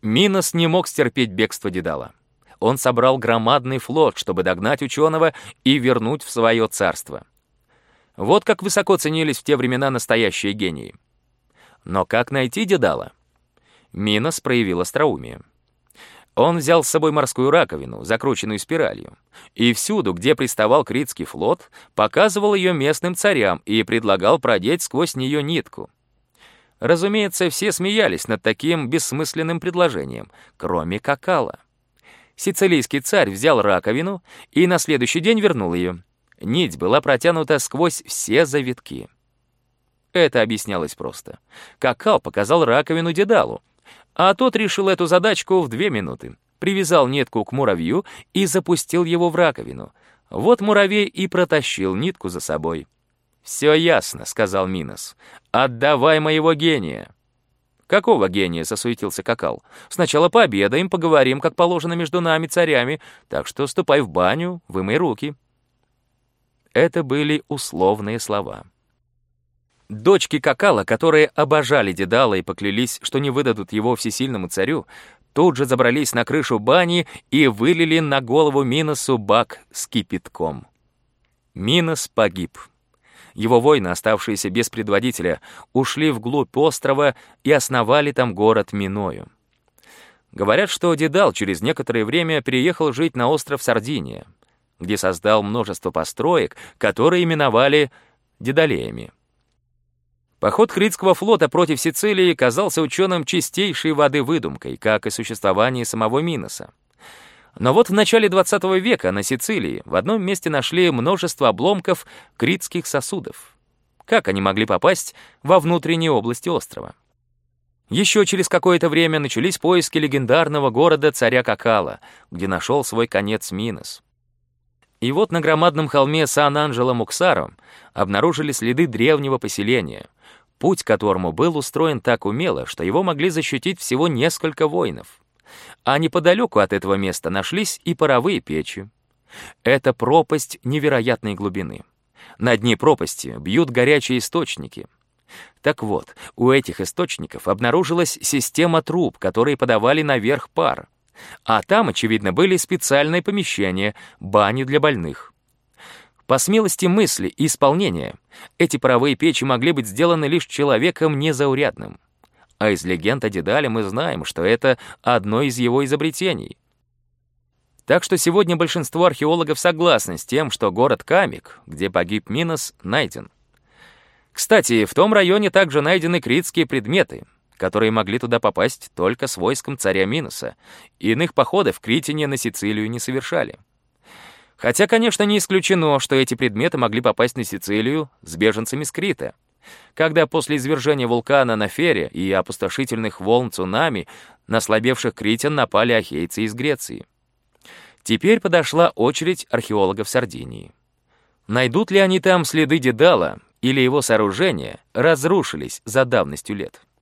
Минос не мог стерпеть бегство Дедала. Он собрал громадный флот, чтобы догнать ученого и вернуть в свое царство. Вот как высоко ценились в те времена настоящие гении. Но как найти Дедала? Минос проявил остроумие. Он взял с собой морскую раковину, закрученную спиралью, и всюду, где приставал критский флот, показывал ее местным царям и предлагал продеть сквозь нее нитку. Разумеется, все смеялись над таким бессмысленным предложением, кроме Кокала. Сицилийский царь взял раковину и на следующий день вернул ее. Нить была протянута сквозь все завитки. Это объяснялось просто. Кокал показал раковину Дедалу, а тот решил эту задачку в 2 минуты. Привязал нитку к муравью и запустил его в раковину. Вот муравей и протащил нитку за собой. «Все ясно», — сказал Минос. «Отдавай моего гения». «Какого гения?» — засуетился Кокал. «Сначала пообедаем, поговорим, как положено между нами, царями, так что ступай в баню, вымой руки». Это были условные слова. Дочки Кокала, которые обожали Дедала и поклялись, что не выдадут его всесильному царю, тут же забрались на крышу бани и вылили на голову Миносу бак с кипятком. Минос погиб. Его воины, оставшиеся без предводителя, ушли вглубь острова и основали там город Миною. Говорят, что Дедал через некоторое время переехал жить на остров Сардиния, где создал множество построек, которые именовали Дедалеями. Поход Критского флота против Сицилии казался ученым чистейшей воды выдумкой, как и существование самого Миноса. Но вот в начале 20 века на Сицилии в одном месте нашли множество обломков критских сосудов. Как они могли попасть во внутренние области острова? Еще через какое-то время начались поиски легендарного города царя Кокала, где нашел свой конец Минос. И вот на громадном холме Сан-Анджело-Муксаро обнаружили следы древнего поселения, путь к которому был устроен так умело, что его могли защитить всего несколько воинов. А неподалеку от этого места нашлись и паровые печи. Это пропасть невероятной глубины. На дне пропасти бьют горячие источники. Так вот, у этих источников обнаружилась система труб, которые подавали наверх пар. А там, очевидно, были специальные помещения, бани для больных. По смелости мысли и исполнения, эти паровые печи могли быть сделаны лишь человеком незаурядным. А из легенд о Дедале мы знаем, что это одно из его изобретений. Так что сегодня большинство археологов согласны с тем, что город Камик, где погиб Минос, найден. Кстати, в том районе также найдены критские предметы, которые могли туда попасть только с войском царя Миноса. Иных походов критяне на Сицилию не совершали. Хотя, конечно, не исключено, что эти предметы могли попасть на Сицилию с беженцами с Крита, когда после извержения вулкана на Фере и опустошительных волн цунами на слабевших критян напали ахейцы из Греции. Теперь подошла очередь археологов Сардинии. Найдут ли они там следы Дедала, или его сооружения разрушились за давностью лет?